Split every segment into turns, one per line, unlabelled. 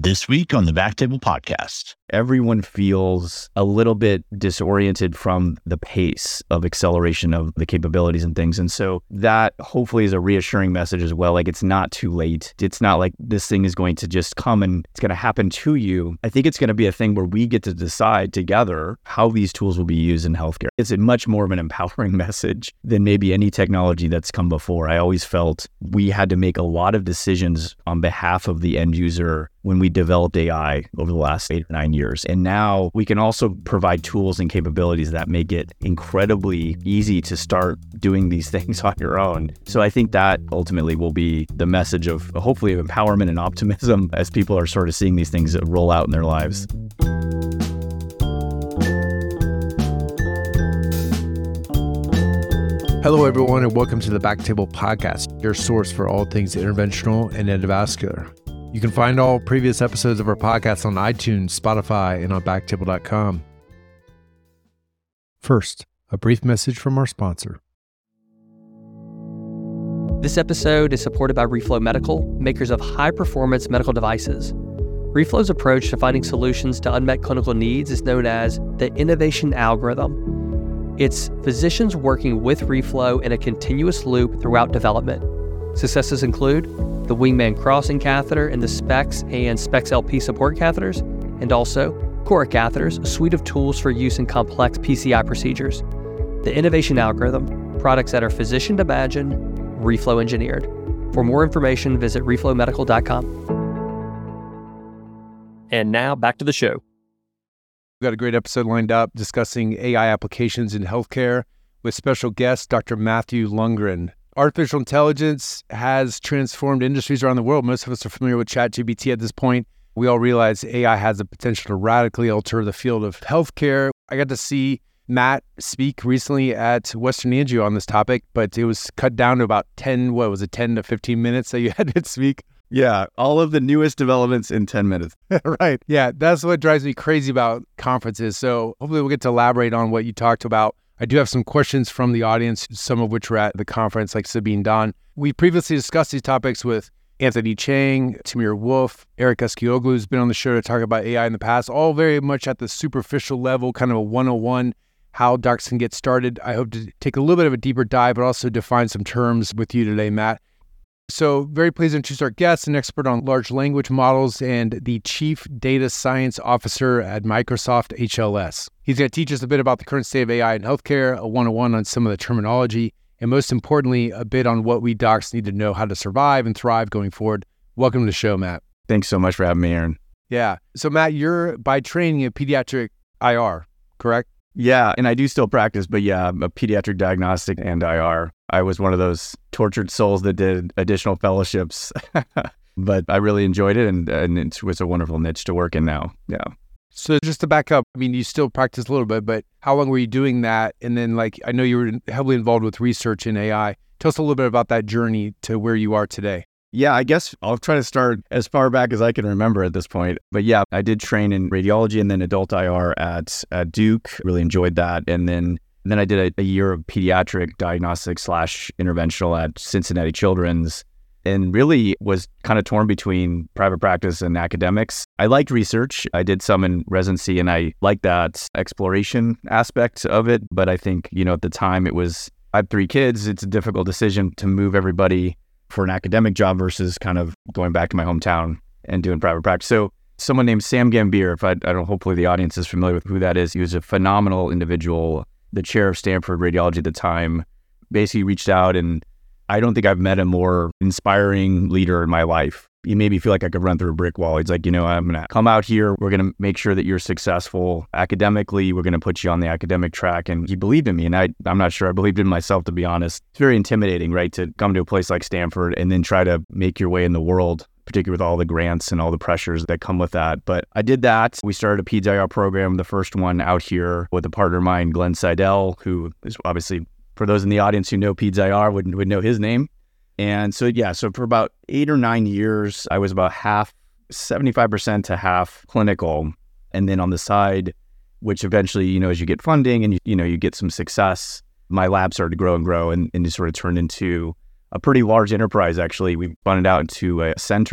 This week on the Backtable Podcast.
Everyone feels a little bit disoriented from the pace of acceleration of the capabilities and things. And so that hopefully is a reassuring message as well. Like, it's not too late. It's not like this thing is going to just come and it's going to happen to you. I think it's going to be a thing where we get to decide together how these tools will be used in healthcare. It's a much more of an empowering message than maybe any technology that's come before. I always felt we had to make a lot of decisions on behalf of the end user when we developed AI over the last 8 or 9 years. And now we can also provide tools and capabilities that make it incredibly easy to start doing these things on your own. So I think that ultimately will be the message of hopefully of empowerment and optimism as people are sort of seeing these things roll out in their lives.
Hello, everyone, and welcome to the Backtable Podcast, your source for all things interventional and endovascular. You can find all previous episodes of our podcast on iTunes, Spotify, and on backtable.com. First, a brief message from our sponsor.
This episode is supported by Reflow Medical, makers of high-performance medical devices. Reflow's approach to finding solutions to unmet clinical needs is known as the innovation algorithm. It's physicians working with Reflow in a continuous loop throughout development. Successes include the Wingman crossing catheter and the SPEX and SPEX LP support catheters, and also Cora catheters, a suite of tools for use in complex PCI procedures. The innovation algorithm, products that are physician imagined, Reflow engineered. For more information, visit reflowmedical.com. And now back to the show.
We've got a great episode lined up discussing AI applications in healthcare with special guest Dr. Matthew Lundgren. Artificial intelligence has transformed industries around the world. Most of us are familiar with ChatGPT at this point. We all realize AI has the potential to radically alter the field of healthcare. I got to see Matt speak recently at Western Angio on this topic, but it was cut down to about 10 to 15 minutes that you had to speak.
Yeah, all of the newest developments in 10 minutes.
Right. Yeah, that's what drives me crazy about conferences. So hopefully we'll get to elaborate on what you talked about. I do have some questions from the audience, some of which were at the conference, like Sabine Don. We previously discussed these topics with Anthony Chang, Tamir Wolf, Eric Eskioglu, who's been on the show to talk about AI in the past, all very much at the superficial level, kind of a 101, how docs can get started. I hope to take a little bit of a deeper dive, but also define some terms with you today, Matt. So very pleased to introduce our guest, an expert on large language models and the Chief Data Science Officer at Microsoft HLS. He's going to teach us a bit about the current state of AI in healthcare, a 101 on some of the terminology, and most importantly, a bit on what we docs need to know how to survive and thrive going forward. Welcome to the show, Matt.
Thanks so much for having me, Aaron.
Yeah. So Matt, you're by training a pediatric IR, correct?
Yeah, and I do still practice, but yeah, I'm a pediatric diagnostic and IR. I was one of those tortured souls that did additional fellowships, but I really enjoyed it, and it was a wonderful niche to work in now. Yeah.
So just to back up, I mean, you still practice a little bit, but how long were you doing that? And then, like, I know you were heavily involved with research in AI. Tell us a little bit about that journey to where you are today.
Yeah, I guess I'll try to start as far back as I can remember at this point. But yeah, I did train in radiology and then adult IR at Duke. Really enjoyed that. And then I did a year of pediatric diagnostic / interventional at Cincinnati Children's, and really was kind of torn between private practice and academics. I liked research. I did some in residency, and I liked that exploration aspect of it. But I think, at the time I have 3 kids. It's a difficult decision to move everybody for an academic job versus kind of going back to my hometown and doing private practice. So someone named Sam Gambier, hopefully the audience is familiar with who that is. He was a phenomenal individual, the chair of Stanford Radiology at the time, basically reached out, and I don't think I've met a more inspiring leader in my life. He made me feel like I could run through a brick wall. He's like, I'm going to come out here. We're going to make sure that you're successful academically. We're going to put you on the academic track. And he believed in me. And I'm not sure I believed in myself, to be honest. It's very intimidating, right? To come to a place like Stanford and then try to make your way in the world, particularly with all the grants and all the pressures that come with that. But I did that. We started a PEDS IR program, the first one out here with a partner of mine, Glenn Seidel, who is obviously, for those in the audience who know PEDS IR, would know his name. And so for about 8 or 9 years, I was about 75% to half clinical. And then on the side, which eventually, as you get funding and, you get some success, my lab started to grow and grow and it sort of turned into a pretty large enterprise, actually. We spun it out into a center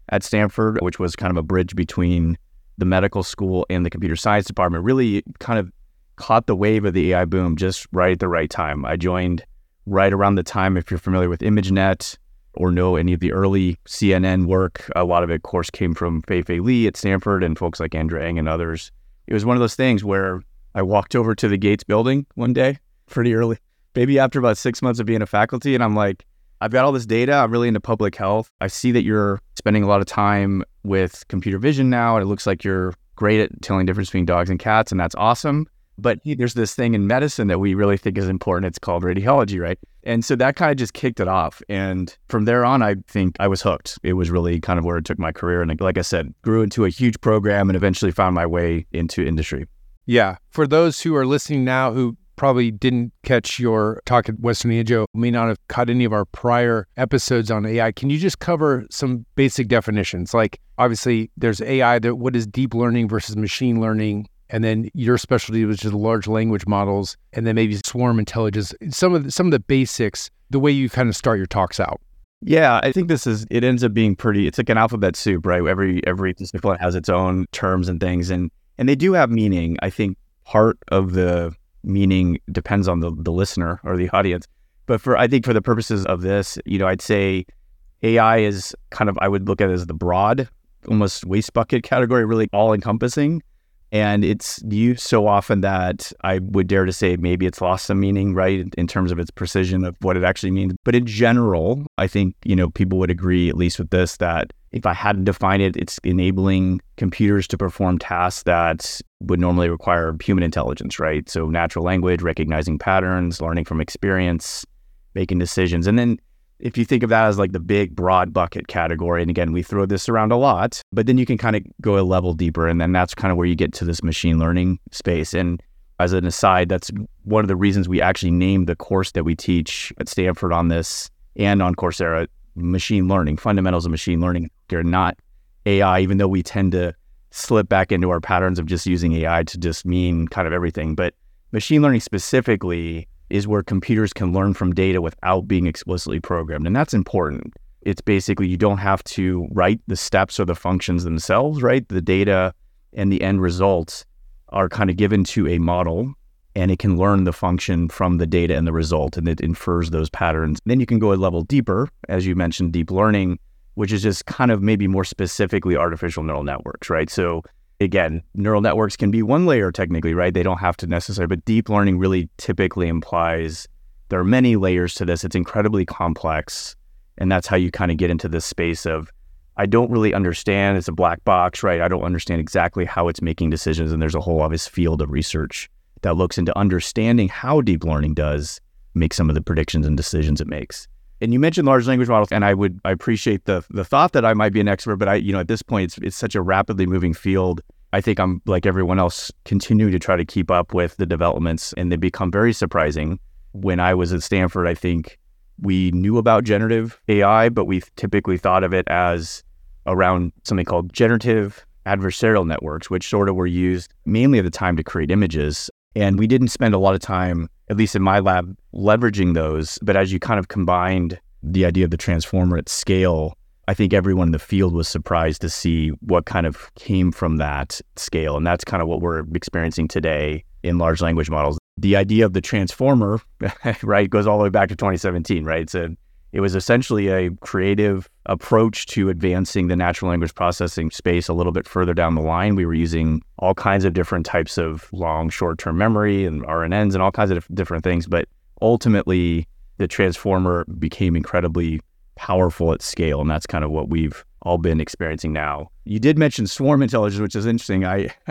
at Stanford, which was kind of a bridge between the medical school and the computer science department, really kind of caught the wave of the AI boom just right at the right time. I joined right around the time, if you're familiar with ImageNet or know any of the early CNN work, a lot of it, of course, came from Fei-Fei Li at Stanford and folks like Andrew Ng and others. It was one of those things where I walked over to the Gates building one day pretty early, maybe after about 6 months of being a faculty. And I'm like, I've got all this data. I'm really into public health. I see that you're spending a lot of time with computer vision now. And it looks like you're great at telling the difference between dogs and cats. And that's awesome. But there's this thing in medicine that we really think is important. It's called radiology, right? And so that kind of just kicked it off. And from there on, I think I was hooked. It was really kind of where it took my career. And like I said, grew into a huge program and eventually found my way into industry.
Yeah. For those who are listening now who probably didn't catch your talk at Western Angio, may not have caught any of our prior episodes on AI, can you just cover some basic definitions? Like, obviously, there's AI, what is deep learning versus machine learning? And then your specialty, which is large language models, and then maybe swarm intelligence, some of the basics, the way you kind of start your talks out.
Yeah, I think it ends up being it's like an alphabet soup, right? Every discipline has its own terms and things, and they do have meaning. I think part of the meaning depends on the listener or the audience. But I think for the purposes of this, I'd say AI is kind of, I would look at it as the broad, almost waste bucket category, really all encompassing. And it's used so often that I would dare to say maybe it's lost some meaning, right, in terms of its precision of what it actually means. But in general, I think, people would agree, at least with this, that if I had to define it, it's enabling computers to perform tasks that would normally require human intelligence, right? So natural language, recognizing patterns, learning from experience, making decisions. And then if you think of that as like the big broad bucket category, and again, we throw this around a lot, but then you can kind of go a level deeper. And then that's kind of where you get to this machine learning space. And as an aside, that's one of the reasons we actually named the course that we teach at Stanford on this and on Coursera, machine learning, fundamentals of machine learning. They're not AI, even though we tend to slip back into our patterns of just using AI to just mean kind of everything. But machine learning specifically is where computers can learn from data without being explicitly programmed. And that's important. It's basically, you don't have to write the steps or the functions themselves, right? The data and the end results are kind of given to a model, and it can learn the function from the data and the result, and it infers those patterns. Then you can go a level deeper, as you mentioned, deep learning, which is just kind of maybe more specifically artificial neural networks, right? So again, neural networks can be one layer technically, right? They don't have to necessarily, but deep learning really typically implies there are many layers to this. It's incredibly complex. And that's how you kind of get into this space of, I don't really understand. It's a black box, right? I don't understand exactly how it's making decisions. And there's a whole obvious field of research that looks into understanding how deep learning does make some of the predictions and decisions it makes. And you mentioned large language models, and I appreciate the thought that I might be an expert, but at this point, it's such a rapidly moving field. I think I'm, like everyone else, continuing to try to keep up with the developments, and they become very surprising. When I was at Stanford, I think we knew about generative AI, but we typically thought of it as around something called generative adversarial networks, which sort of were used mainly at the time to create images. And we didn't spend a lot of time, at least in my lab, leveraging those. But as you kind of combined the idea of the transformer at scale, I think everyone in the field was surprised to see what kind of came from that scale. And that's kind of what we're experiencing today in large language models. The idea of the transformer, right, goes all the way back to 2017, right? It was essentially a creative approach to advancing the natural language processing space a little bit further down the line. We were using all kinds of different types of long, short-term memory and RNNs and all kinds of different things. But ultimately, the transformer became incredibly powerful at scale. And that's kind of what we've all been experiencing now. You did mention swarm intelligence, which is interesting.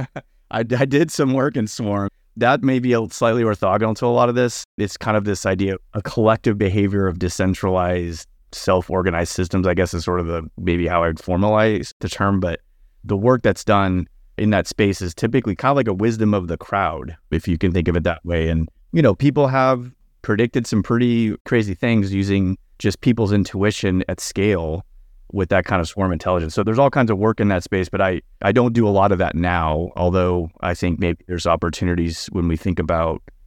I did some work in swarm. That may be slightly orthogonal to a lot of this. It's kind of this idea of a collective behavior of decentralized, self-organized systems, I guess is sort of maybe how I'd formalize the term. But the work that's done in that space is typically kind of like a wisdom of the crowd, if you can think of it that way. And, people have predicted some pretty crazy things using just people's intuition at scale with that kind of swarm intelligence. So there's all kinds of work in that space, but I don't do a lot of that now, although I think maybe there's opportunities when we think about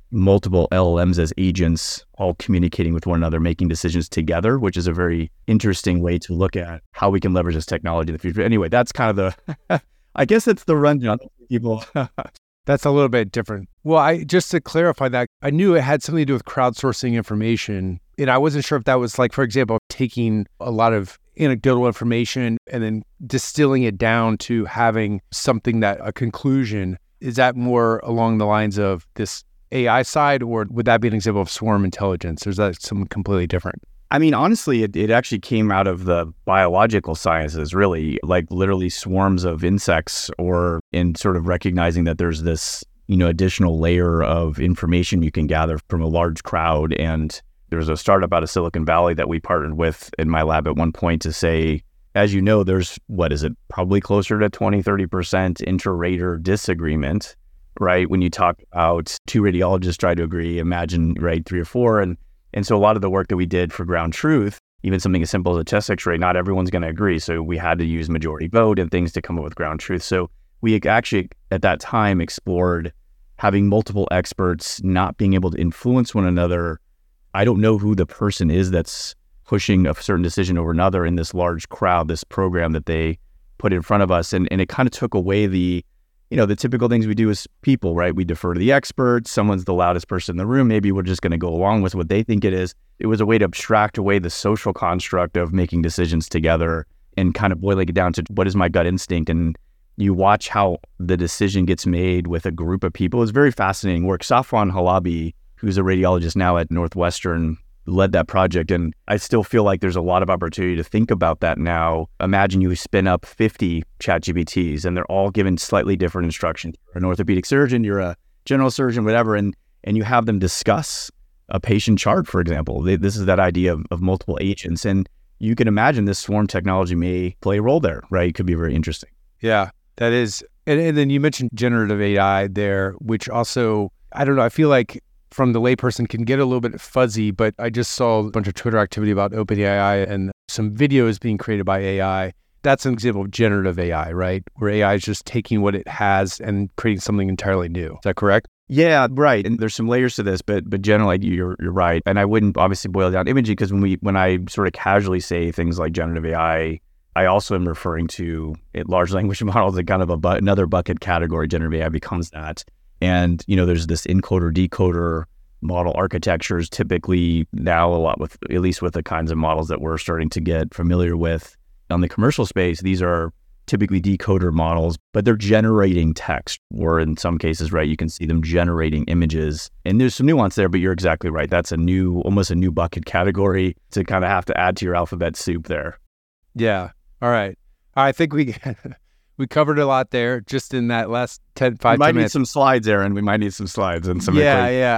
multiple LLMs as agents, all communicating with one another, making decisions together, which is a very interesting way to look at how we can leverage this technology in the future. Anyway, that's kind of the, I guess it's the rundown. People.
That's a little bit different. Well, just to clarify that, I knew it had something to do with crowdsourcing information. And I wasn't sure if that was like, for example, taking a lot of anecdotal information and then distilling it down to having something a conclusion. Is that more along the lines of this AI side, or would that be an example of swarm intelligence? Or is that something completely different?
I mean, honestly, it actually came out of the biological sciences, really, like literally swarms of insects, or in sort of recognizing that there's this, additional layer of information you can gather from a large crowd. And there was a startup out of Silicon Valley that we partnered with in my lab at one point to say, as you know, there's, probably closer to 20, 30% inter-rater disagreement, right? When you talk about two radiologists try to agree, imagine, right, 3 or 4. And so a lot of the work that we did for ground truth, even something as simple as a chest x-ray, not everyone's going to agree. So we had to use majority vote and things to come up with ground truth. So we actually, at that time, explored having multiple experts not being able to influence one another. I don't know who the person is that's pushing a certain decision over another in this large crowd, this program that they put in front of us. And it kind of took away the typical things we do as people, right? We defer to the experts. Someone's the loudest person in the room. Maybe we're just going to go along with what they think it is. It was a way to abstract away the social construct of making decisions together and kind of boiling it down to what is my gut instinct. And you watch how the decision gets made with a group of people. It's very fascinating work. Safwan Halabi, who's a radiologist now at Northwestern, led that project. And I still feel like there's a lot of opportunity to think about that now. Imagine you spin up 50 ChatGPTs and they're all given slightly different instructions. You're an orthopedic surgeon, you're a general surgeon, whatever, and you have them discuss a patient chart, for example. This is that idea of multiple agents. And you can imagine this swarm technology may play a role there, right? It could be very interesting.
Yeah, that is. And then you mentioned generative AI there, which also, I don't know, I feel like from the layperson can get a little bit fuzzy, but I just saw a bunch of Twitter activity about OpenAI and some videos being created by AI. That's an example of generative AI, right? Where AI is just taking what it has and creating something entirely new. Is that correct?
Yeah, right. And there's some layers to this, but generally you're right. And I wouldn't obviously boil down imaging, because when I sort of casually say things like generative AI, I also am referring to large language models, like kind of another bucket category. Generative AI becomes that. And, there's this encoder decoder model architectures typically now a lot with, at least with the kinds of models that we're starting to get familiar with on the commercial space. These are typically decoder models, but they're generating text, or in some cases, right, you can see them generating images. And there's some nuance there, but you're exactly right. That's almost a new bucket category to kind of have to add to your alphabet soup there.
Yeah. All right. I think we covered a lot there just in that last 5 minutes.
We might need some slides, Aaron. We might need some slides and some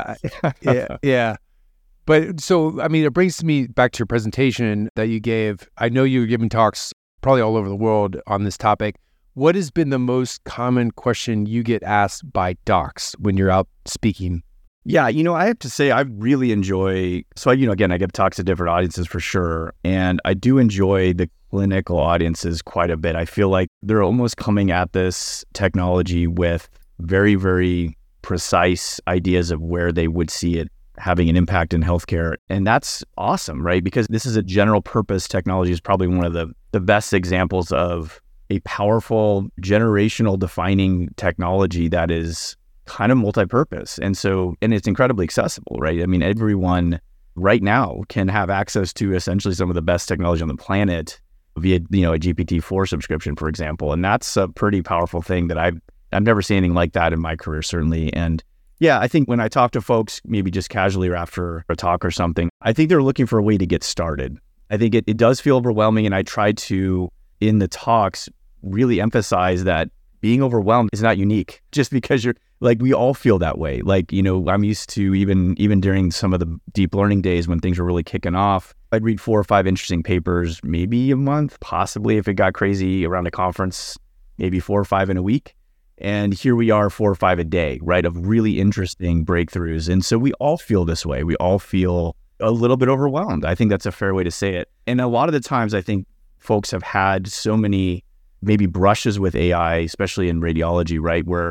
Yeah. But so, I mean, it brings me back to your presentation that you gave. I know you were giving talks probably all over the world on this topic. What has been the most common question you get asked by docs when you're out speaking?
Yeah, I have to say I really enjoy, so again, I give talks to different audiences for sure. And I do enjoy the clinical audiences quite a bit. I feel like they're almost coming at this technology with very, very precise ideas of where they would see it having an impact in healthcare. And that's awesome, right? Because this is a general purpose technology, is probably one of the best examples of a powerful generational defining technology that is kind of multi-purpose. And it's incredibly accessible, right? I mean, everyone right now can have access to essentially some of the best technology on the planet via, a GPT-4 subscription, for example. And that's a pretty powerful thing that I've never seen anything like that in my career, certainly. And yeah, I think when I talk to folks, maybe just casually or after a talk or something, I think they're looking for a way to get started. I think it does feel overwhelming. And I try to, in the talks, really emphasize that being overwhelmed is not unique, just because you're like, we all feel that way. Like, I'm used to even during some of the deep learning days when things were really kicking off, I'd read 4 or 5 interesting papers, maybe a month, possibly if it got crazy around a conference, maybe 4 or 5 in a week. And here we are 4 or 5 a day, right, of really interesting breakthroughs. And so we all feel this way. We all feel a little bit overwhelmed. I think that's a fair way to say it. And a lot of the times I think folks have had so many maybe brushes with AI, especially in radiology, right, where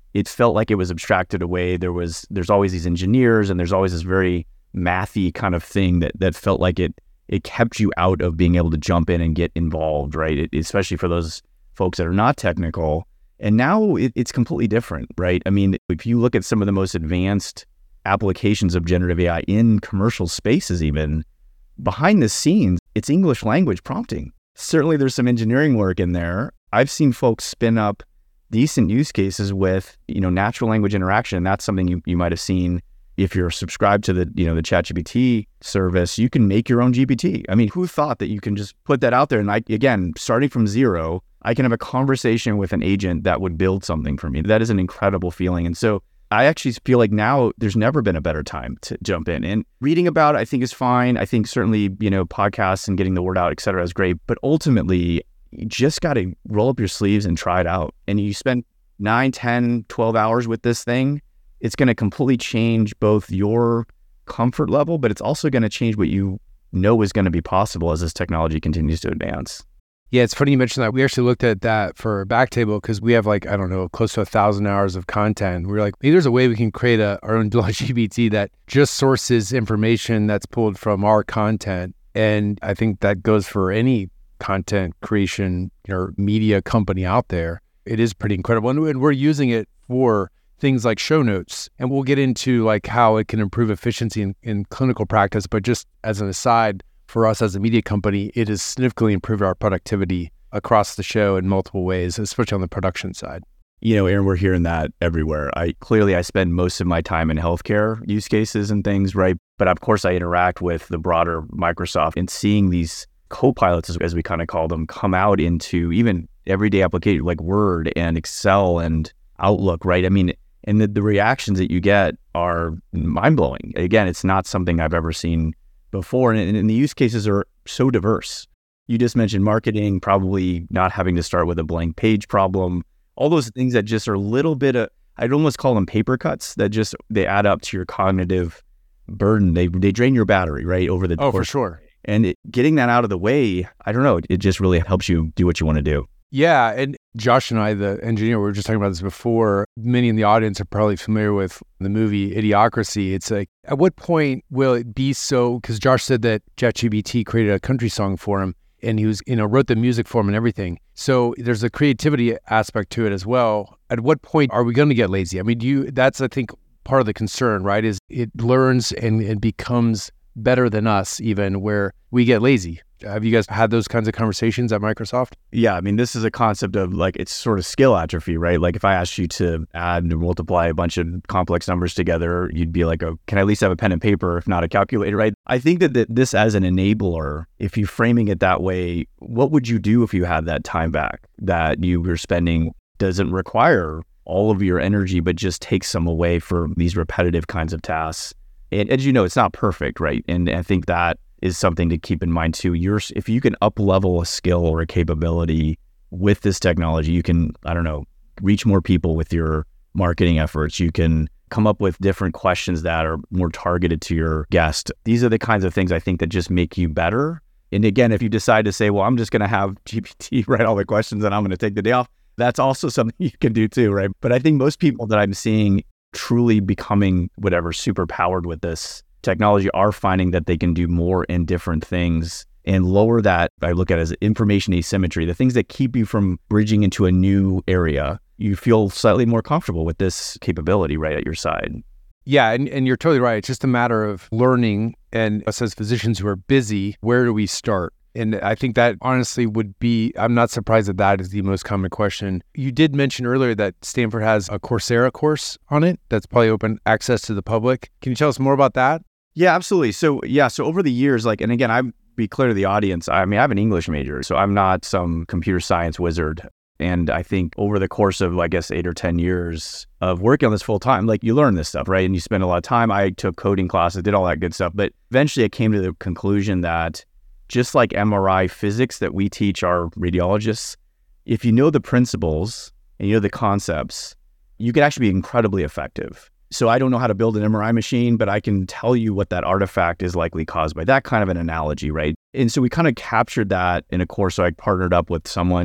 it felt like it was abstracted away. There's always these engineers, and there's always this very mathy kind of thing that felt like it kept you out of being able to jump in and get involved, right? Especially for those folks that are not technical. And now it's completely different, right? I mean, if you look at some of the most advanced applications of generative AI in commercial spaces, even behind the scenes, it's English language prompting. Certainly there's some engineering work in there. I've seen folks spin up decent use cases with, natural language interaction. And that's something you might have seen if you're subscribed to the ChatGPT service. You can make your own GPT. I mean, who thought that you can just put that out there? And again, starting from zero, I can have a conversation with an agent that would build something for me. That is an incredible feeling. And so I actually feel like now there's never been a better time to jump in. And reading about it, I think, is fine. I think certainly, podcasts and getting the word out, et cetera, is great. But ultimately, you just got to roll up your sleeves and try it out. And you spend 9, 10, 12 hours with this thing, it's going to completely change both your comfort level, but it's also going to change what you know is going to be possible as this technology continues to advance.
Yeah, it's funny you mentioned that. We actually looked at that for Backtable because we have close to 1,000 hours of content. We were like, maybe there's a way we can create our own GPT that just sources information that's pulled from our content. And I think that goes for any content creation or media company out there. It is pretty incredible. And we're using it for things like show notes. And we'll get into how it can improve efficiency in clinical practice. But just as an aside, for us as a media company, it has significantly improved our productivity across the show in multiple ways, especially on the production side.
Aaron, we're hearing that everywhere. I spend most of my time in healthcare use cases and things, right? But of course, I interact with the broader Microsoft, and seeing these co-pilots, as we kind of call them, come out into even everyday applications like Word and Excel and Outlook, right? I mean, and the reactions that you get are mind-blowing. Again, it's not something I've ever seen before. And the use cases are so diverse. You just mentioned marketing, probably not having to start with a blank page problem, all those things that just are a little bit of, I'd almost call them paper cuts that they add up to your cognitive burden. They drain your battery, right? Over the course.
For sure.
And getting that out of the way, I don't know, it just really helps you do what you want to do.
Yeah. And Josh and I, the engineer, we were just talking about this before. Many in the audience are probably familiar with the movie Idiocracy. It's like, at what point will it be so, because Josh said that ChatGPT created a country song for him and he was, wrote the music for him and everything. So there's a creativity aspect to it as well. At what point are we going to get lazy? I mean, that's, I think, part of the concern, right? Is it learns and it becomes better than us even, where we get lazy. Have you guys had those kinds of conversations at Microsoft?
Yeah, I mean, this is a concept of it's sort of skill atrophy, right? Like if I asked you to add and multiply a bunch of complex numbers together, you'd be like, can I at least have a pen and paper, if not a calculator, right? I think that this as an enabler, if you're framing it that way, what would you do if you had that time back that you were spending? Doesn't require all of your energy, but just takes some away for these repetitive kinds of tasks. And as you know, it's not perfect, right? And I think that is something to keep in mind too. If you can up-level a skill or a capability with this technology, you can, reach more people with your marketing efforts. You can come up with different questions that are more targeted to your guest. These are the kinds of things I think that just make you better. And again, if you decide to say, well, I'm just going to have GPT write all the questions and I'm going to take the day off, that's also something you can do too, right? But I think most people that I'm seeing truly becoming super powered with this technology are finding that they can do more and different things and lower that, I look at as information asymmetry, the things that keep you from bridging into a new area. You feel slightly more comfortable with this capability right at your side.
Yeah, and you're totally right. It's just a matter of learning. And us as physicians who are busy, where do we start? And I think that honestly would be, I'm not surprised that is the most common question. You did mention earlier that Stanford has a Coursera course on it that's probably open access to the public. Can you tell us more about that?
Yeah, absolutely. So over the years, and again, I'd be clear to the audience, I mean, I have an English major, so I'm not some computer science wizard. And I think over the course of, 8 or 10 years of working on this full time, you learn this stuff, right? And you spend a lot of time. I took coding classes, did all that good stuff. But eventually I came to the conclusion that just like MRI physics that we teach our radiologists, if you know the principles and you know the concepts, you can actually be incredibly effective. So I don't know how to build an MRI machine, but I can tell you what that artifact is likely caused by. That kind of an analogy, right? And so we kind of captured that in a course. So I partnered up with someone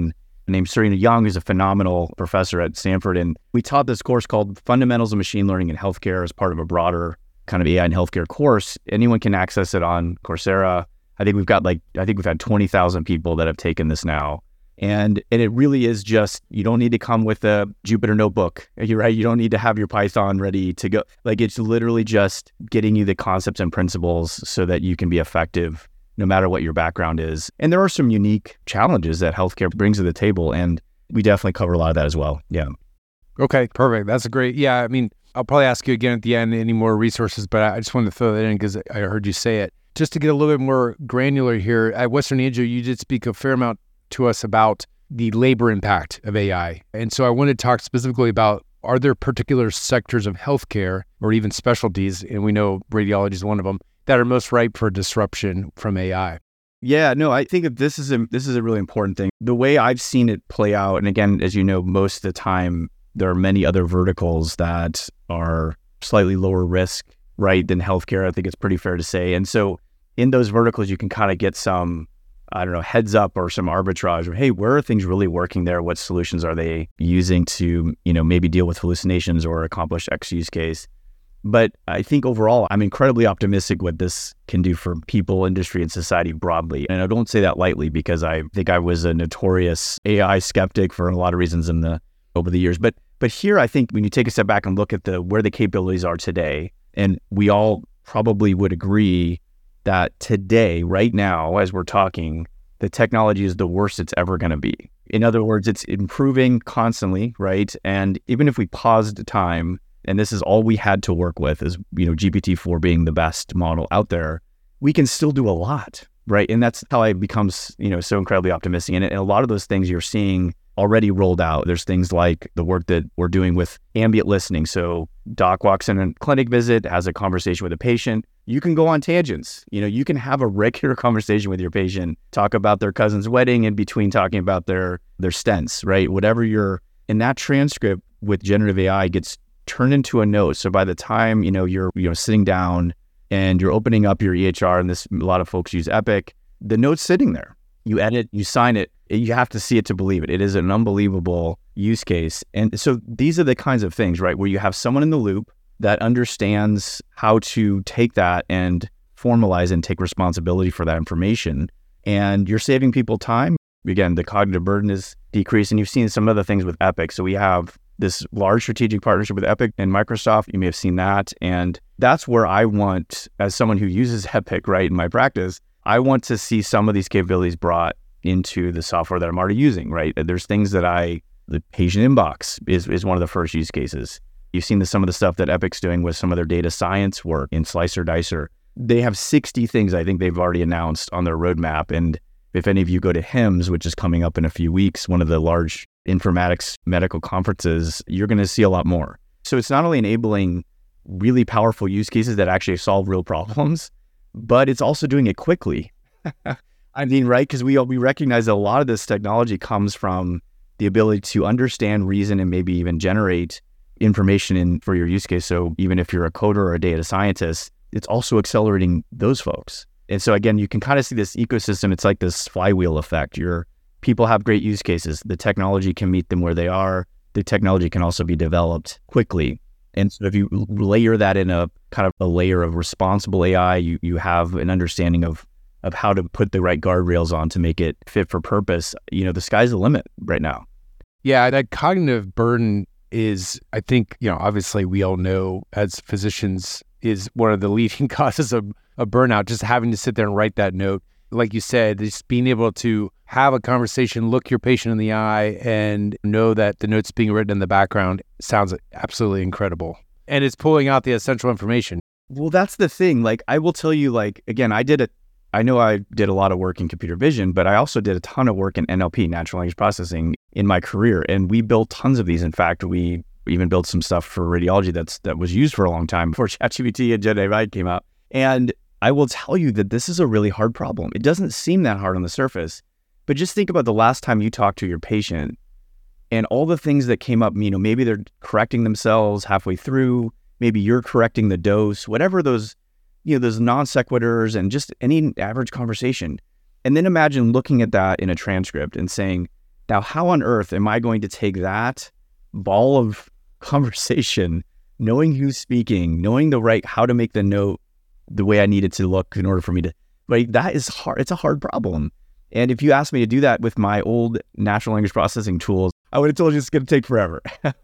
named Serena Young, who's a phenomenal professor at Stanford. And we taught this course called Fundamentals of Machine Learning in Healthcare as part of a broader kind of AI in healthcare course. Anyone can access it on Coursera. I think we've had 20,000 people that have taken this now. And it really is just, you don't need to come with a Jupyter notebook. You're right. You don't need to have your Python ready to go. Like, it's literally just getting you the concepts and principles so that you can be effective no matter what your background is. And there are some unique challenges that healthcare brings to the table. And we definitely cover a lot of that as well. Yeah.
Okay, perfect. That's a great, I mean, I'll probably ask you again at the end any more resources, but I just wanted to throw that in because I heard you say it. Just to get a little bit more granular here, at Western Angel, you did speak a fair amount to us about the labor impact of AI. And so I want to talk specifically about, are there particular sectors of healthcare or even specialties, and we know radiology is one of them, that are most ripe for disruption from AI?
Yeah, no, I think that this is a really important thing. The way I've seen it play out, and again, as you know, most of the time, there are many other verticals that are slightly lower risk, right, than healthcare. I think it's pretty fair to say. And so in those verticals, you can kind of get some, heads up or some arbitrage of, hey, where are things really working there? What solutions are they using to, maybe deal with hallucinations or accomplish X use case? But I think overall, I'm incredibly optimistic what this can do for people, industry, and society broadly. And I don't say that lightly because I think I was a notorious AI skeptic for a lot of reasons over the years. But here, I think when you take a step back and look at where the capabilities are today, and we all probably would agree that today, right now, as we're talking, the technology is the worst it's ever going to be. In other words, it's improving constantly, right? And even if we paused time, and this is all we had to work with, is GPT-4 being the best model out there, we can still do a lot, right? And that's how I become so incredibly optimistic. And a lot of those things you're seeing already rolled out. There's things like the work that we're doing with ambient listening. So doc walks in a clinic visit, has a conversation with a patient. You can go on tangents. You can have a regular conversation with your patient, talk about their cousin's wedding in between talking about their stents, right? Whatever in that transcript with generative AI gets turned into a note. So by the time, you're sitting down and you're opening up your EHR, and a lot of folks use Epic, the note's sitting there. You edit, you sign it. You have to see it to believe it. It is an unbelievable use case. And so these are the kinds of things, right, where you have someone in the loop that understands how to take that and formalize and take responsibility for that information. And you're saving people time. Again, the cognitive burden is decreasing. You've seen some other things with Epic. So we have this large strategic partnership with Epic and Microsoft. You may have seen that. And that's where I want, as someone who uses Epic, right, in my practice, I want to see some of these capabilities brought into the software that I'm already using, right? There's things that the patient inbox is one of the first use cases. You've seen some of the stuff that Epic's doing with some of their data science work in Slicer Dicer. They have 60 things I think they've already announced on their roadmap. And if any of you go to HIMSS, which is coming up in a few weeks, one of the large informatics medical conferences, you're going to see a lot more. So it's not only enabling really powerful use cases that actually solve real problems, but it's also doing it quickly. I mean, right? Because we recognize that a lot of this technology comes from the ability to understand, reason, and maybe even generate information for your use case. So even if you're a coder or a data scientist, it's also accelerating those folks. And so again, you can kind of see this ecosystem. It's like this flywheel effect. People have great use cases. The technology can meet them where they are. The technology can also be developed quickly. And so if you layer that in a kind of a layer of responsible AI, you have an understanding of how to put the right guardrails on to make it fit for purpose. The sky's the limit right now.
Yeah, that cognitive burden is, I think, obviously we all know as physicians, is one of the leading causes of burnout, just having to sit there and write that note. Like you said, just being able to have a conversation, look your patient in the eye, and know that the note's being written in the background sounds absolutely incredible. And it's pulling out the essential information.
Well, that's the thing. Like, I will tell you, again, I know I did a lot of work in computer vision, but I also did a ton of work in NLP, natural language processing, in my career. And we built tons of these. In fact, we even built some stuff for radiology that was used for a long time before ChatGPT and Gen AI came out. And I will tell you that this is a really hard problem. It doesn't seem that hard on the surface, but just think about the last time you talked to your patient and all the things that came up. Maybe they're correcting themselves halfway through. Maybe you're correcting the dose, whatever those non sequiturs and just any average conversation. And then imagine looking at that in a transcript and saying, Now, how on earth am I going to take that ball of conversation, knowing who's speaking, knowing how to make the note the way I need it to look in order for me to, right? That is hard. It's a hard problem. And if you asked me to do that with my old natural language processing tools, I would have told you it's going to take forever.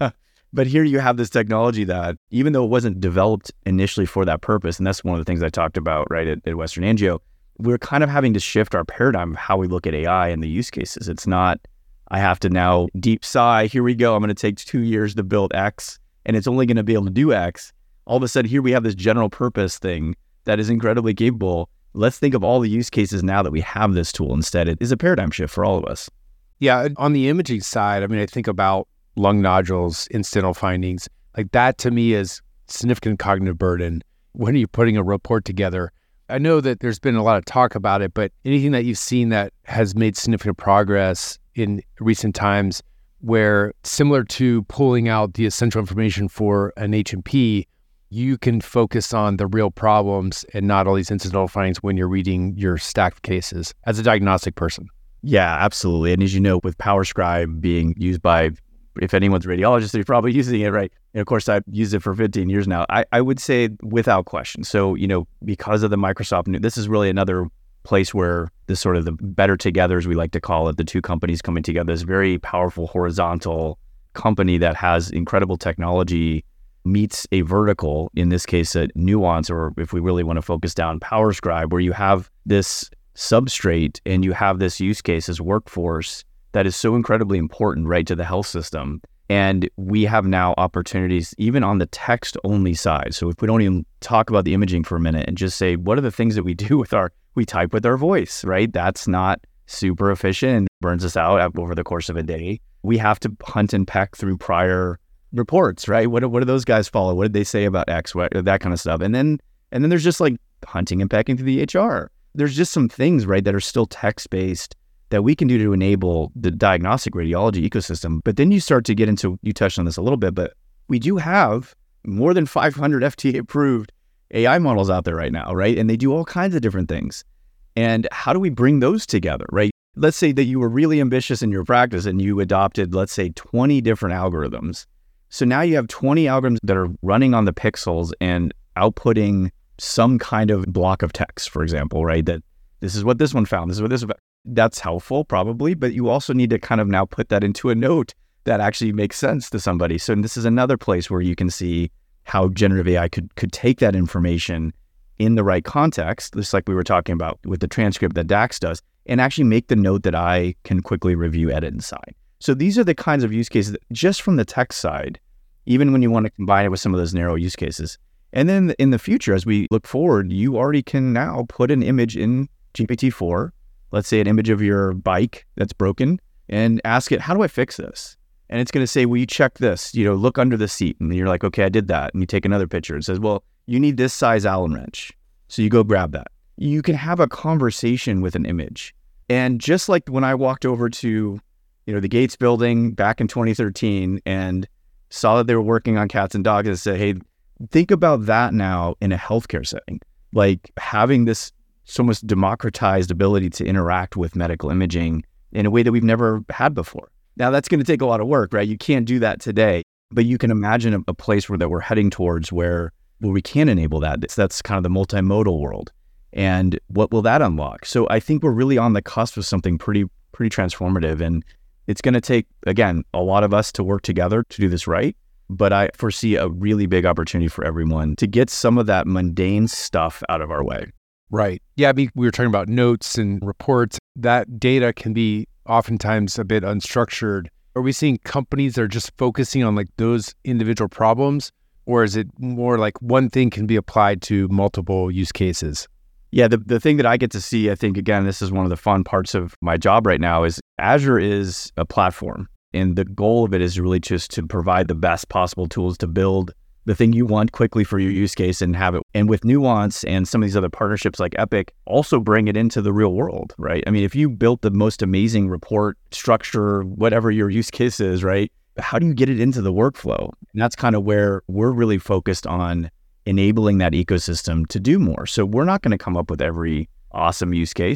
But here you have this technology that, even though it wasn't developed initially for that purpose, and that's one of the things I talked about, right, at Western Angio, we're kind of having to shift our paradigm of how we look at AI and the use cases. It's not, I have to now deep sigh, here we go, I'm going to take 2 years to build X, and it's only going to be able to do X. All of a sudden, here we have this general purpose thing that is incredibly capable. Let's think of all the use cases now that we have this tool instead. It is a paradigm shift for all of us.
Yeah, on the imaging side, I mean, I think about lung nodules, incidental findings. Like that to me is significant cognitive burden. When are you putting a report together? I know that there's been a lot of talk about it, but anything that you've seen that has made significant progress in recent times where, similar to pulling out the essential information for an H&P, you can focus on the real problems and not all these incidental findings when you're reading your stacked cases as a diagnostic person.
Yeah, absolutely. And as you know, with PowerScribe being used by, if anyone's a radiologist, they're probably using it, right? And of course, I've used it for 15 years now. I would say without question. So, because of the Microsoft, this is really another place where this sort of the better together, as we like to call it, the two companies coming together, this very powerful horizontal company that has incredible technology meets a vertical, in this case, a Nuance, or if we really want to focus down, PowerScribe, where you have this substrate and you have this use case as workforce that is so incredibly important, right, to the health system. And we have now opportunities even on the text only side. So if we don't even talk about the imaging for a minute and just say, what are the things that we do we type with our voice, right? That's not super efficient and burns us out over the course of a day. We have to hunt and peck through prior reports, right? What do those guys follow? What did they say about X, that kind of stuff. And then there's just like hunting and pecking through the EHR. There's just some things, right, that are still text-based that we can do to enable the diagnostic radiology ecosystem. But then you start to get into, you touched on this a little bit, but we do have more than 500 FDA-approved AI models out there right now, right? And they do all kinds of different things. And how do we bring those together, right? Let's say that you were really ambitious in your practice and you adopted, let's say, 20 different algorithms. So now you have 20 algorithms that are running on the pixels and outputting some kind of block of text, for example, right? That this is what this one found, this is what this one found. That's helpful, probably, but you also need to kind of now put that into a note that actually makes sense to somebody. So this is another place where you can see how generative AI could take that information in the right context, just like we were talking about with the transcript that DAX does, and actually make the note that I can quickly review, edit, and sign. So these are the kinds of use cases that, just from the text side, even when you want to combine it with some of those narrow use cases. And then in the future, as we look forward, you already can now put an image in GPT-4, let's say an image of your bike that's broken, and ask it, how do I fix this? And it's going to say, will you check this? Look under the seat. And you're like, okay, I did that. And you take another picture. It says, well, you need this size Allen wrench. So you go grab that. You can have a conversation with an image. And just like when I walked over to, the Gates building back in 2013 and saw that they were working on cats and dogs, and said, hey, think about that now in a healthcare setting. Like having this so much democratized ability to interact with medical imaging in a way that we've never had before. Now that's going to take a lot of work, right? You can't do that today, but you can imagine a place that we're heading towards where we can enable that. That's kind of the multimodal world. And what will that unlock? So I think we're really on the cusp of something pretty transformative. And it's going to take, again, a lot of us to work together to do this right. But I foresee a really big opportunity for everyone to get some of that mundane stuff out of our way.
Right. Yeah, I mean, we were talking about notes and reports. That data can be oftentimes a bit unstructured. Are we seeing companies that are just focusing on like those individual problems? Or is it more like one thing can be applied to multiple use cases?
Yeah, the thing that I get to see, I think, again, this is one of the fun parts of my job right now, is Azure is a platform. And the goal of it is really just to provide the best possible tools to build the thing you want quickly for your use case and have it. And with Nuance and some of these other partnerships like Epic, also bring it into the real world, right? I mean, if you built the most amazing report structure, whatever your use case is, right? How do you get it into the workflow? And that's kind of where we're really focused on enabling that ecosystem to do more. So we're not going to come up with every awesome use case.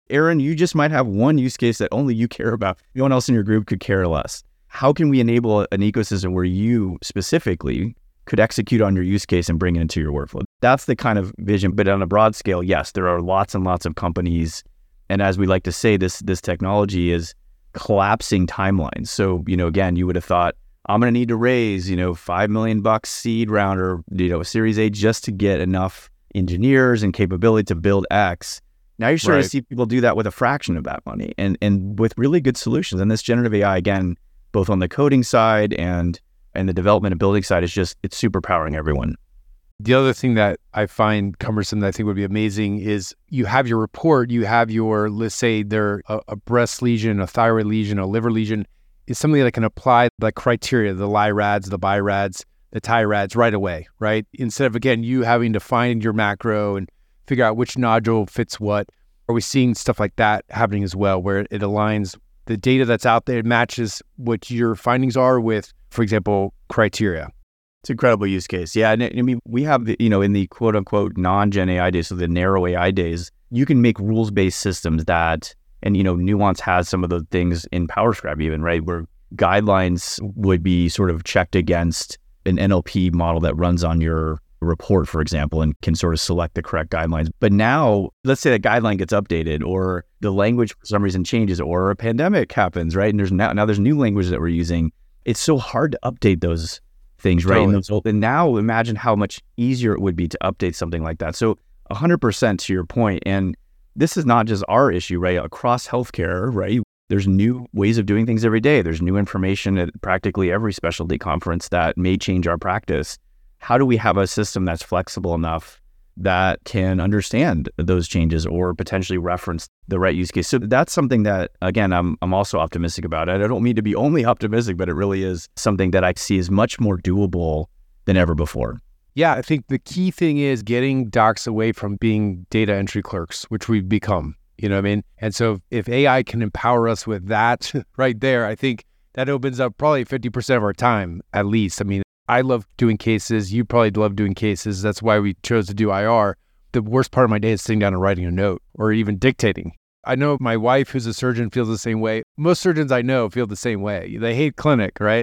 Aaron, you just might have one use case that only you care about. No one else in your group could care less. How can we enable an ecosystem where you specifically could execute on your use case and bring it into your workflow? That's the kind of vision. But on a broad scale, yes, there are lots and lots of companies. And as we like to say, this technology is collapsing timelines. So, again, you would have thought, I'm going to need to raise, $5 million seed round or, a Series A just to get enough engineers and capability to build X. Now you're starting to see people do that with a fraction of that money and with really good solutions. And this generative AI, again, both on the coding side and the development and building side, it's super powering everyone.
The other thing that I find cumbersome that I think would be amazing is you have your report, you have your, let's say they're a breast lesion, a thyroid lesion, a liver lesion, is something that can apply the criteria, the LIRADS, the BIRADS, the TIRADS right away, right? Instead of, again, you having to find your macro and figure out which nodule fits what. Are we seeing stuff like that happening as well, where it aligns the data that's out there, matches what your findings are with, for example, criteria?
It's an incredible use case. Yeah. And I mean, we have, in the quote unquote non-gen AI days, so the narrow AI days, you can make rules-based systems that, and, Nuance has some of the things in PowerScribe even, right? Where guidelines would be sort of checked against an NLP model that runs on your report, for example, and can sort of select the correct guidelines. But now, let's say that guideline gets updated or the language for some reason changes or a pandemic happens, right? And there's now there's new language that we're using. It's so hard to update those things, right?
Totally.
And now imagine how much easier it would be to update something like that. So 100% to your point. And this is not just our issue, right? Across healthcare, right? There's new ways of doing things every day. There's new information at practically every specialty conference that may change our practice. How do we have a system that's flexible enough that can understand those changes or potentially reference the right use case? So that's something that, again, I'm also optimistic about it. I don't mean to be only optimistic, but it really is something that I see is much more doable than ever before.
Yeah, I think the key thing is getting docs away from being data entry clerks, which we've become, you know what I mean? And so if AI can empower us with that right there, I think that opens up probably 50% of our time, at least. I mean, I love doing cases. You probably love doing cases. That's why we chose to do IR. The worst part of my day is sitting down and writing a note or even dictating. I know my wife, who's a surgeon, feels the same way. Most surgeons I know feel the same way. They hate clinic, right?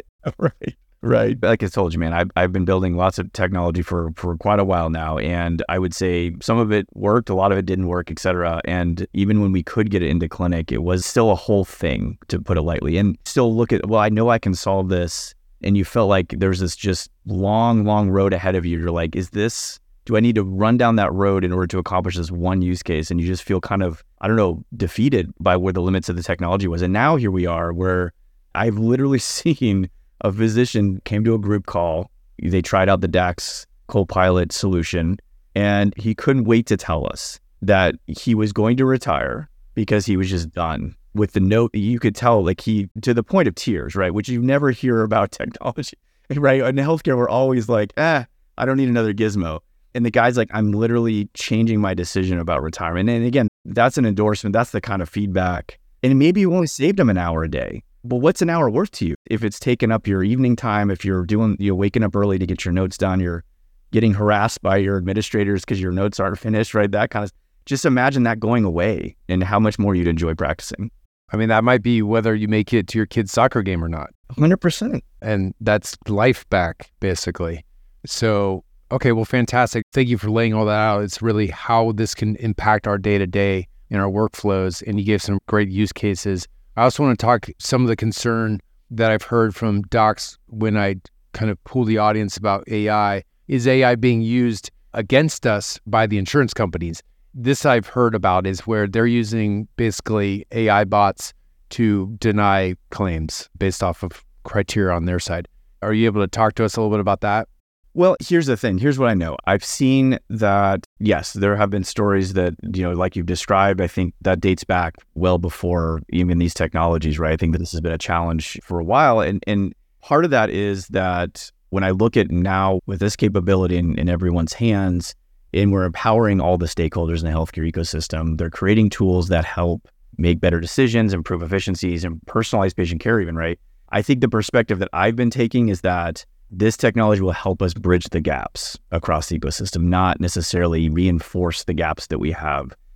Right. Like I told you, man, I've been building lots of technology for quite a while now. And I would say some of it worked, a lot of it didn't work, et cetera. And even when we could get it into clinic, it was still a whole thing, to put it lightly. And still look at, well, I know I can solve this. And you felt like there's this just long road ahead of you. You're like, do I need to run down that road in order to accomplish this one use case? And you just feel kind of, defeated by where the limits of the technology was. And now here we are where I've literally seen a physician came to a group call. They tried out the DAX Copilot solution, and he couldn't wait to tell us that he was going to retire because he was just done. With the note, you could tell, like, he, to the point of tears, right? Which you never hear about technology, right? In healthcare, we're always like, I don't need another gizmo. And the guy's like, I'm literally changing my decision about retirement. And again, that's an endorsement. That's the kind of feedback. And maybe you only saved him an hour a day. But what's an hour worth to you? If it's taken up your evening time, if you're waking up early to get your notes done, you're getting harassed by your administrators because your notes aren't finished, right? That kind of, just imagine that going away and how much more you'd enjoy practicing.
I mean, that might be whether you make it to your kid's soccer game or not.
100%.
And that's life back, basically. So, okay, well, fantastic. Thank you for laying all that out. It's really how this can impact our day-to-day in our workflows. And you gave some great use cases. I also want to talk some of the concern that I've heard from docs when I kind of pool the audience about AI. Is AI being used against us by the insurance companies? This I've heard about is where they're using basically AI bots to deny claims based off of criteria on their side. Are you able to talk to us a little bit about that?
Well, here's the thing. Here's what I know. I've seen that, yes, there have been stories that, like you've described, I think that dates back well before even these technologies, right? I think that this has been a challenge for a while. And part of that is that when I look at now with this capability in everyone's hands, and we're empowering all the stakeholders in the healthcare ecosystem, they're creating tools that help make better decisions, improve efficiencies, and personalize patient care even, right? I think the perspective that I've been taking is that this technology will help us bridge the gaps across the ecosystem, not necessarily reinforce the gaps that we have.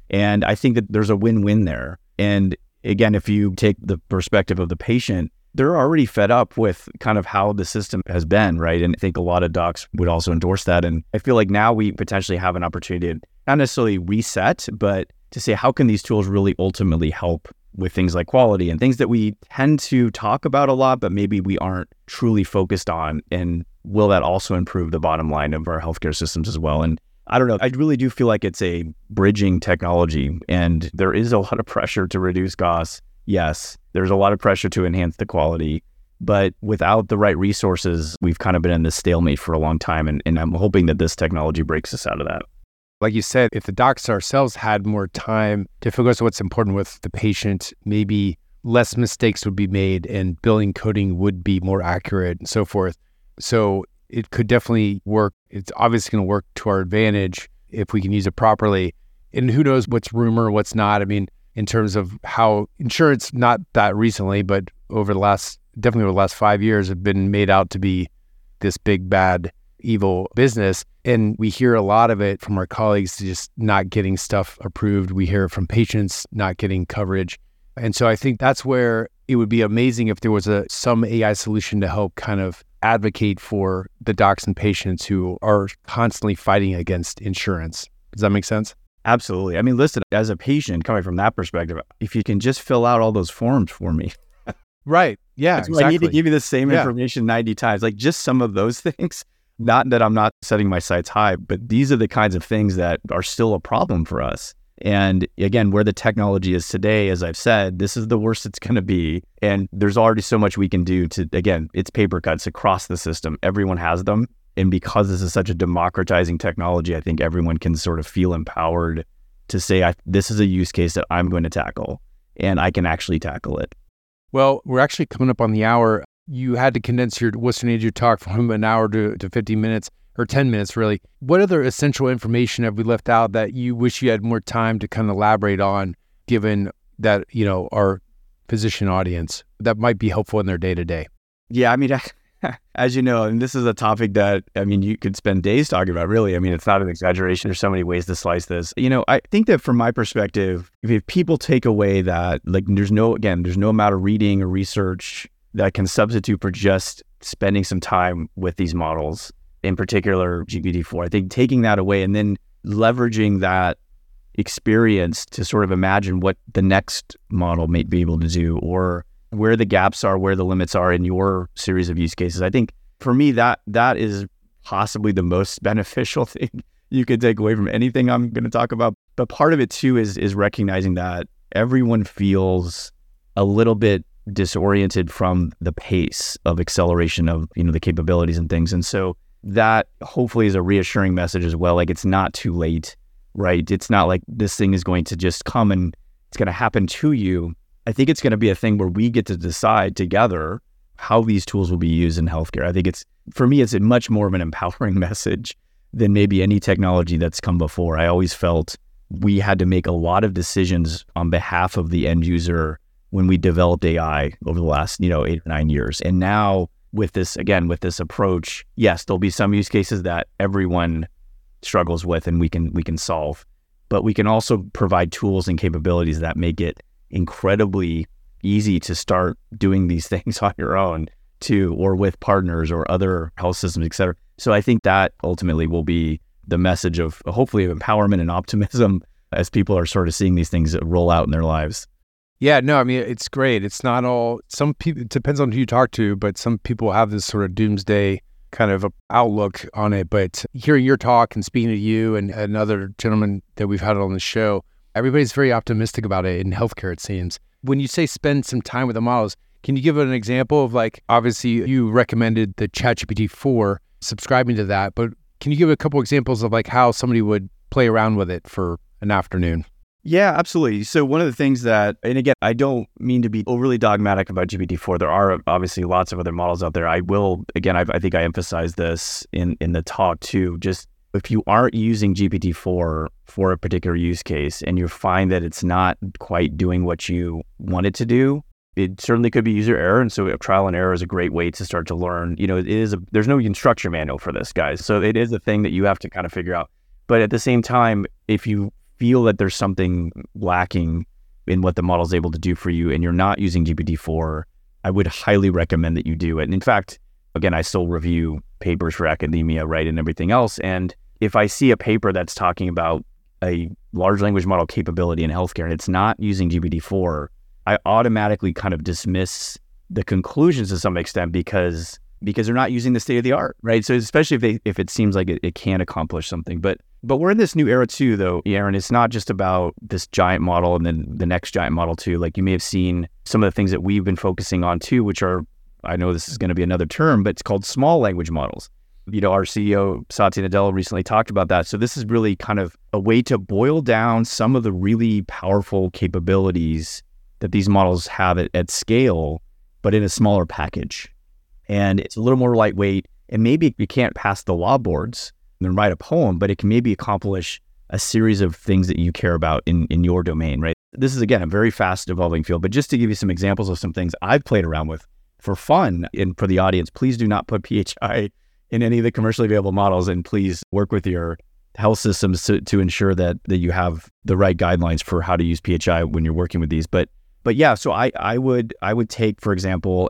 And I think that there's a win-win there. And again, if you take the perspective of the patient, they're already fed up with kind of how the system has been, right? And I think a lot of docs would also endorse that. And I feel like now we potentially have an opportunity to not necessarily reset, but to say, how can these tools really ultimately help with things like quality and things that we tend to talk about a lot, but maybe we aren't truly focused on? And will that also improve the bottom line of our healthcare systems as well? And I don't know, I really do feel like it's a bridging technology, and there is a lot of pressure to reduce costs. Yes, there's a lot of pressure to enhance the quality, but without the right resources, we've kind of been in this stalemate for a long time. And I'm hoping that this technology breaks us out of that.
Like you said, if the docs ourselves had more time to focus on what's important with the patient, maybe less mistakes would be made and billing coding would be more accurate and so forth. So it could definitely work. It's obviously going to work to our advantage if we can use it properly. And who knows what's rumor, what's not. I mean, in terms of how insurance, not that recently, but definitely over the last 5 years, have been made out to be this big, bad, evil business. And we hear a lot of it from our colleagues just not getting stuff approved. We hear from patients not getting coverage. And so I think that's where it would be amazing if there was some AI solution to help kind of advocate for the docs and patients who are constantly fighting against insurance. Does that make sense?
Absolutely. I mean, listen, as a patient, coming from that perspective, if you can just fill out all those forms for me.
Right. Yeah, exactly.
I need to give you the same information 90 times, like just some of those things. Not that I'm not setting my sights high, but these are the kinds of things that are still a problem for us. And again, where the technology is today, as I've said, this is the worst it's going to be. And there's already so much we can do to, again, it's paper cuts across the system. Everyone has them. And because this is such a democratizing technology, I think everyone can sort of feel empowered to say, this is a use case that I'm going to tackle, and I can actually tackle it.
Well, we're actually coming up on the hour. You had to condense your Western Age talk from an hour to 15 minutes, or 10 minutes, really. What other essential information have we left out that you wish you had more time to kind of elaborate on, given that, our physician audience, that might be helpful in their day-to-day?
Yeah, I mean, as you know, and this is a topic that, you could spend days talking about, really. It's not an exaggeration. There's so many ways to slice this. I think that from my perspective, if people take away that, like, there's no amount of reading or research that can substitute for just spending some time with these models, in particular GPT-4. I think taking that away and then leveraging that experience to sort of imagine what the next model may be able to do, or where the gaps are, where the limits are in your series of use cases. I think for me, that is possibly the most beneficial thing you could take away from anything I'm going to talk about. But part of it too is recognizing that everyone feels a little bit disoriented from the pace of acceleration of, the capabilities and things. And so that hopefully is a reassuring message as well. Like, it's not too late, right? It's not like this thing is going to just come and it's going to happen to you. I think it's going to be a thing where we get to decide together how these tools will be used in healthcare. I think for me, it's a much more of an empowering message than maybe any technology that's come before. I always felt we had to make a lot of decisions on behalf of the end user when we developed AI over the last, 8 or 9 years. And now with this approach, yes, there'll be some use cases that everyone struggles with and we can solve, but we can also provide tools and capabilities that make it incredibly easy to start doing these things on your own too, or with partners or other health systems, et cetera. So I think that ultimately will be the message of hopefully of empowerment and optimism as people are sort of seeing these things roll out in their lives.
Yeah, no, it's great. It's not all, some people, it depends on who you talk to, but some people have this sort of doomsday kind of outlook on it. But hearing your talk and speaking to you and another gentleman that we've had on the show, everybody's very optimistic about it in healthcare, it seems. When you say spend some time with the models, can you give an example of, like, obviously you recommended the ChatGPT-4, subscribing to that, but can you give a couple examples of like how somebody would play around with it for an afternoon?
Yeah, absolutely. So one of the things that, and again, I don't mean to be overly dogmatic about GPT-4. There are obviously lots of other models out there. I will, again, I think I emphasized this in the talk too. Just if you aren't using GPT-4 for a particular use case and you find that it's not quite doing what you want it to do, it certainly could be user error. And so trial and error is a great way to start to learn. There's no instruction manual for this, guys. So it is a thing that you have to kind of figure out. But at the same time, if you feel that there's something lacking in what the model is able to do for you and you're not using GPT-4, I would highly recommend that you do it. And in fact, again, I still review papers for academia, right, and everything else. And if I see a paper that's talking about a large language model capability in healthcare and it's not using GPT-4, I automatically kind of dismiss the conclusions to some extent because they're not using the state of the art, right? So especially if it seems like it can accomplish something. But we're in this new era too, though, Aaron. It's not just about this giant model and then the next giant model too. Like you may have seen some of the things that we've been focusing on too, which are, I know this is going to be another term, but it's called small language models. Our CEO, Satya Nadella, recently talked about that. So this is really kind of a way to boil down some of the really powerful capabilities that these models have at scale, but in a smaller package. And it's a little more lightweight. And maybe you can't pass the law boards and then write a poem, but it can maybe accomplish a series of things that you care about in your domain, right? This is, again, a very fast evolving field. But just to give you some examples of some things I've played around with for fun and for the audience, please do not put PHI in any of the commercially available models, and please work with your health systems to ensure that you have the right guidelines for how to use PHI when you're working with these. But yeah, so I would take, for example,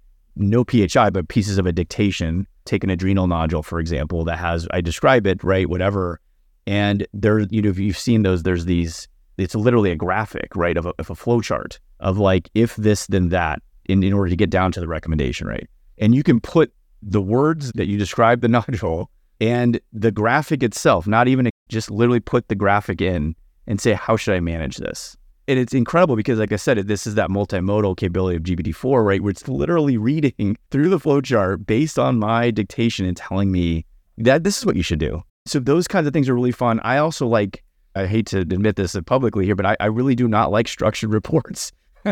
no PHI, but pieces of a dictation, take an adrenal nodule, for example, that has, I describe it, right, whatever. And there, if you've seen those, there's these, it's literally a graphic, right, of a flow chart of like, if this, then that, in order to get down to the recommendation, right? And you can put the words that you describe the nodule and the graphic itself, not even just literally put the graphic in and say, how should I manage this? And it's incredible because, like I said, this is that multimodal capability of GPT-4, right? Where it's literally reading through the flowchart based on my dictation and telling me that this is what you should do. So those kinds of things are really fun. I also I hate to admit this publicly here, but I really do not like structured reports.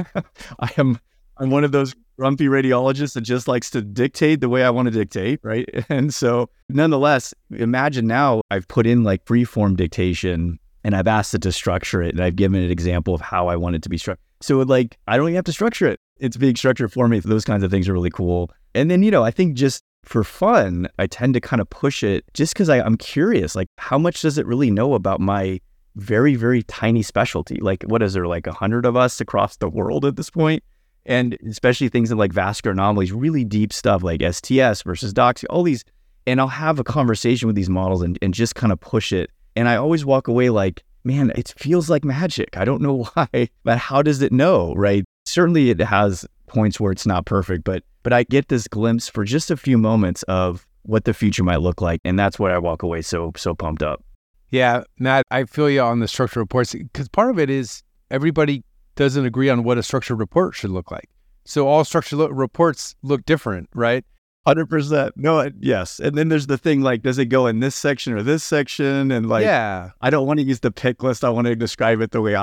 I'm one of those grumpy radiologists that just likes to dictate the way I want to dictate, right? And so nonetheless, imagine now I've put in like free-form dictation and I've asked it to structure it and I've given it an example of how I want it to be structured. So I don't even have to structure it. It's being structured for me. Those kinds of things are really cool. And then, I think just for fun, I tend to kind of push it just because I'm curious, like how much does it really know about my very, very tiny specialty? Like what is there, like 100 of us across the world at this point? And especially things in like vascular anomalies, really deep stuff like STS versus doxy, all these. And I'll have a conversation with these models and just kind of push it. And I always walk away like, man, it feels like magic. I don't know why, but how does it know, right? Certainly it has points where it's not perfect, but I get this glimpse for just a few moments of what the future might look like. And that's why I walk away so pumped up.
Yeah, Matt, I feel you on the structured reports because part of it is everybody doesn't agree on what a structured report should look like. So all structured reports look different, right?
100%. No, yes. And then there's the thing like, does it go in this section or this section? And like,
yeah,
I don't want to use the pick list. I want to describe it the way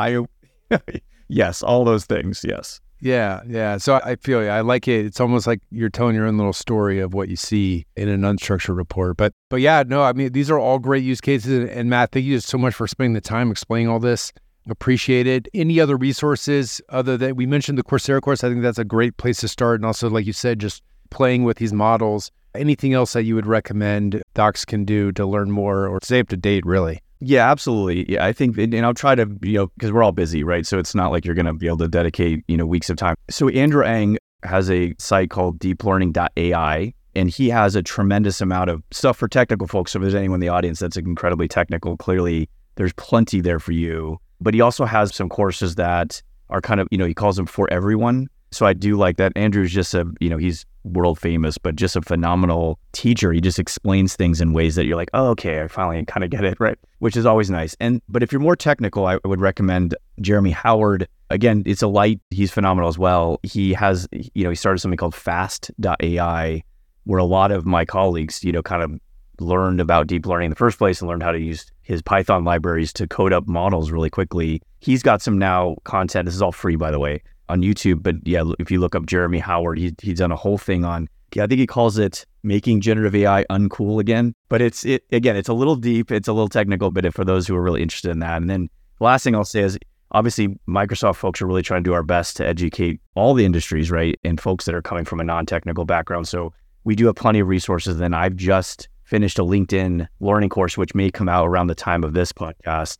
yes, all those things. Yes.
Yeah. So I feel you. I like it. It's almost like you're telling your own little story of what you see in an unstructured report. But yeah, no, I mean, these are all great use cases. And Matt, thank you so much for spending the time explaining all this. Appreciate it. Any other resources other than we mentioned the Coursera course? I think that's a great place to start. And also, like you said, just playing with these models. Anything else that you would recommend docs can do to learn more or stay up to date, really?
Yeah, absolutely. Yeah, I think, and I'll try to, because we're all busy, right? So it's not like you're going to be able to dedicate, weeks of time. So Andrew Ng has a site called deeplearning.ai, and he has a tremendous amount of stuff for technical folks. So if there's anyone in the audience that's incredibly technical, clearly there's plenty there for you. But he also has some courses that are kind of, he calls them for everyone. So I do like that. Andrew's just he's world famous, but just a phenomenal teacher. He just explains things in ways that you're like, oh, okay, I finally kind of get it, right? Which is always nice. But if you're more technical, I would recommend Jeremy Howard. Again, it's a light. He's phenomenal as well. He has, he started something called fast.ai, where a lot of my colleagues, kind of learned about deep learning in the first place and learned how to use his Python libraries to code up models really quickly. He's got some now content. This is all free, by the way, on YouTube. But yeah, if you look up Jeremy Howard, he's done a whole thing on, I think he calls it making generative AI uncool again. But it's a little deep. It's a little technical, but for those who are really interested in that. And then the last thing I'll say is, obviously, Microsoft folks are really trying to do our best to educate all the industries, right? And folks that are coming from a non-technical background. So we do have plenty of resources. And I've just finished a LinkedIn learning course, which may come out around the time of this podcast,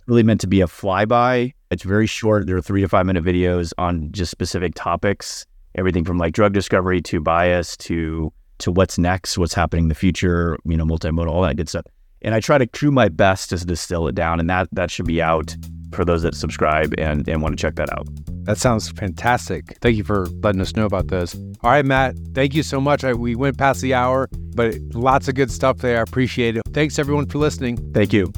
really meant to be a flyby. It's very short. There are 3 to 5 minute videos on just specific topics, everything from like drug discovery to bias to what's next, what's happening in the future, multimodal, all that good stuff. And I try to do my best to distill it down, and that should be out for those that subscribe and want to check that out.
That sounds fantastic. Thank you for letting us know about this. All right, Matt, thank you so much. We went past the hour, but lots of good stuff there. I appreciate it. Thanks, everyone, for listening.
Thank you.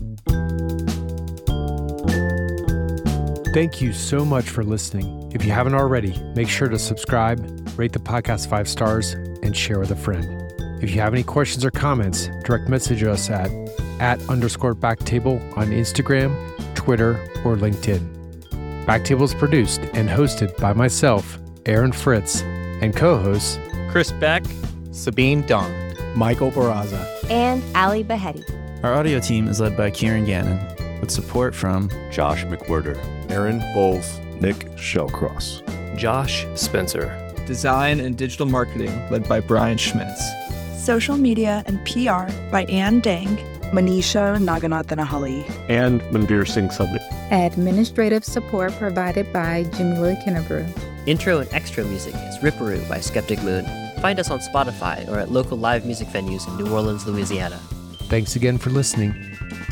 Thank you so much for listening. If you haven't already, make sure to subscribe, rate the podcast 5 stars, and share with a friend. If you have any questions or comments, direct message us at @_Backtable on Instagram, Twitter, or LinkedIn. Backtable is produced and hosted by myself, Aaron Fritz, and co-hosts
Chris Beck,
Sabine Don,
Michael Barraza,
and Ali Behetti.
Our audio team is led by Kieran Gannon, with support from
Josh McWhirter,
Aaron Bowles, Nick Shellcross,
Josh Spencer.
Design and digital marketing led by Brian Schmitz.
Social media and PR by Ann Dang, Manisha Naganathanahali,
and Manveer Singh Sabri.
Administrative support provided by Jamila Kennebrew.
Intro and extra music is Ripperoo by Skeptic Moon. Find us on Spotify or at local live music venues in New Orleans, Louisiana.
Thanks again for listening.